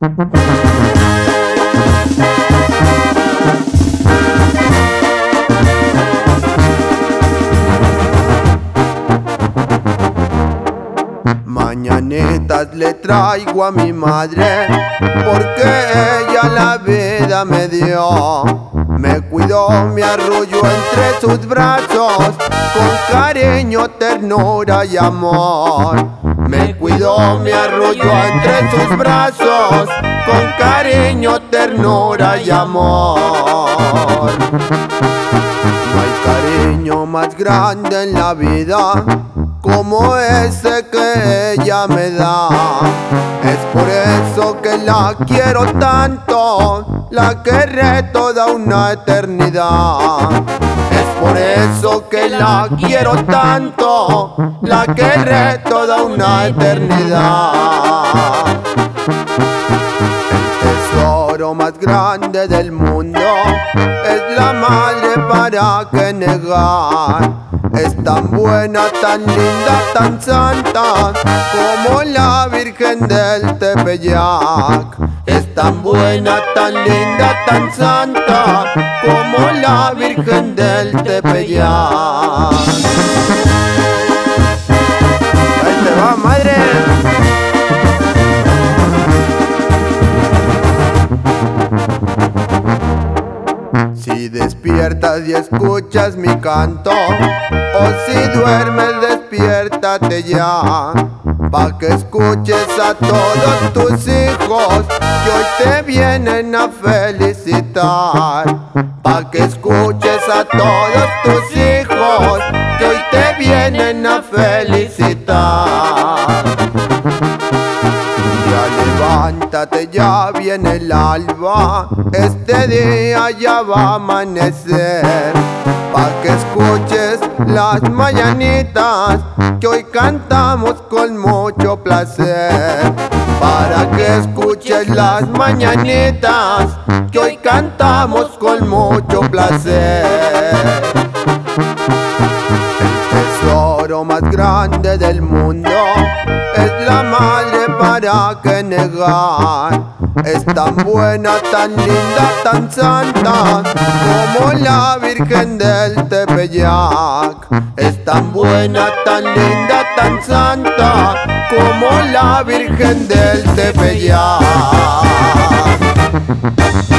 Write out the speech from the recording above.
Mañanitas le traigo a mi madre, porque ella la vida me dio. Me cuidó, me arrulló entre sus brazos, con cariño, ternura y amor. Me cuidó, me arrulló entre sus brazos, con cariño, ternura y amor. No hay cariño más grande en la vida como ese que ella me da. Es por eso que la quiero tanto, la querré toda una eternidad. Es por eso que la quiero tanto, la querré toda una eternidad. El tesoro más grande del mundo es la madre, para que negar. Es tan buena, tan linda, tan santa como la Virgen del Tepeyac. Es tan buena, tan linda, tan santa como la Virgen del Tepeyac. ¡Ahí te va, madre! Si despiertas y escuchas mi canto, o si duermes despiértate ya, pa' que escuches a todos tus hijos que hoy te vienen a felicitar. Pa' que escuches a todos tus hijos que hoy te vienen a felicitar. Ya levántate, ya viene el alba, este día ya va a amanecer. Pa' que escuches las mañanitas que hoy cantamos con mucho placer. Para que escuches las mañanitas que hoy cantamos con mucho placer. El tesoro más grande del mundo es la madre, para que negar. Es tan buena, tan linda, tan santa como la Virgen del Tepeyac. Es tan buena, tan linda, tan santa como la Virgen del Tepeyac.